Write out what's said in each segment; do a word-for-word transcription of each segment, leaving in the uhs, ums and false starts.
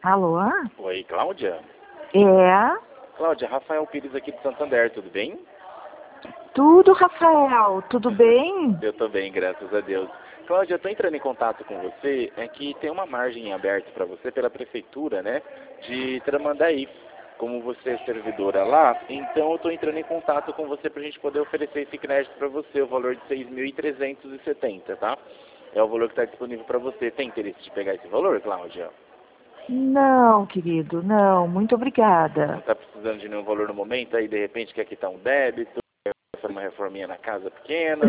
Alô? Oi, Cláudia? É? Cláudia, Rafael Pires aqui de Santander, tudo bem? Tudo, Rafael, tudo bem? Eu tô bem, graças a Deus. Cláudia, eu tô entrando em contato com você, é que tem uma margem aberta para você pela prefeitura, né, de Tramandaí. Como você é servidora lá, então eu tô entrando em contato com você pra gente poder oferecer esse crédito para você, o valor de seis mil trezentos e setenta, tá? É o valor que está disponível para você. Tem interesse de pegar esse valor, Cláudia? Não, querido, não, muito obrigada. Não está precisando de nenhum valor no momento, aí de repente quer quitar um débito, quer fazer uma reforminha na casa pequena?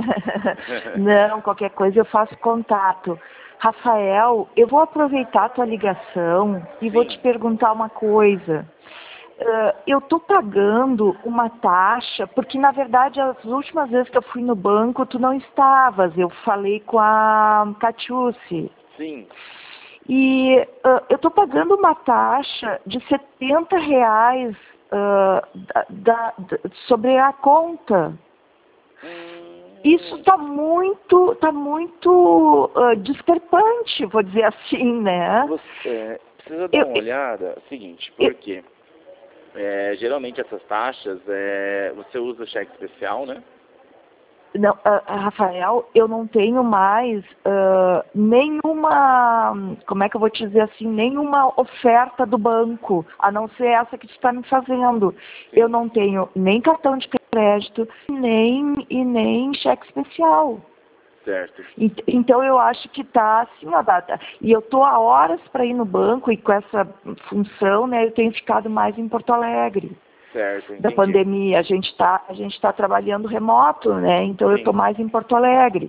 Não, qualquer coisa eu faço contato. Rafael, eu vou aproveitar a tua ligação e Sim. vou te perguntar uma coisa. Uh, eu estou pagando uma taxa, porque na verdade as últimas vezes que eu fui no banco tu não estavas, eu falei com a Catiúce. Sim. E uh, eu estou pagando uma taxa de setenta reais uh, da, da, da, sobre a conta. Hum... Isso está muito, tá muito uh, discrepante, vou dizer assim, né? Você precisa dar eu, uma olhada, seguinte, porque é, geralmente essas taxas, é, você usa cheque especial, né? Não, uh, Rafael, eu não tenho mais uh, nenhuma, como é que eu vou te dizer assim, nenhuma oferta do banco, a não ser essa que tu está me fazendo. Sim. Eu não tenho nem cartão de crédito, nem, e nem cheque especial. Certo. Então eu acho que está assim a data. E eu estou há horas para ir no banco e com essa função, né, eu tenho ficado mais em Porto Alegre. Certo, Da pandemia, a gente está a gente está trabalhando remoto, né? Então eu estou mais em Porto Alegre.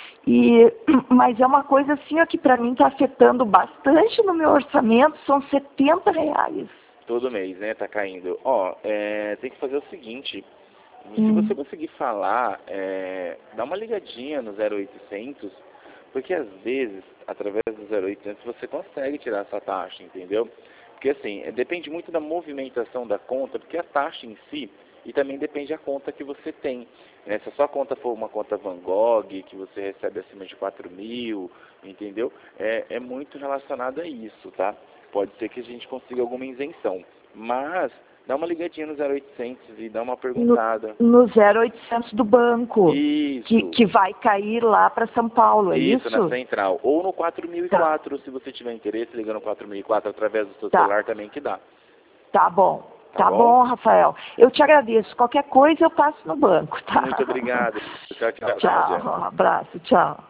E, mas é uma coisa assim ó, que para mim está afetando bastante no meu orçamento, são setenta reais. Todo mês, né? Tá caindo. Ó, é, tem que fazer o seguinte, se Hum. você conseguir falar, é, dá uma ligadinha no zero oitocentos, porque às vezes, através do zero oitocentos, você consegue tirar essa taxa, entendeu? Porque assim, depende muito da movimentação da conta, porque a taxa em si, e também depende da conta que você tem. Né? Se a sua conta for uma conta Van Gogh, que você recebe acima de quatro mil, entendeu? É, é muito relacionado a isso, tá? Pode ser que a gente consiga alguma isenção. Mas, dá uma ligadinha no zero oitocentos e dá uma perguntada. No, no zero oitocentos do banco. Isso. Que, que vai cair lá para São Paulo, é isso? Isso, na central. Ou no quatro mil e quatro, tá. Se você tiver interesse, liga no quatro mil e quatro através do seu tá. celular também que dá. Tá bom. Tá, tá bom? bom, Rafael. Eu te agradeço. Qualquer coisa eu passo no banco, tá? Muito obrigado. Tchau, tchau. Tchau, um abraço, tchau.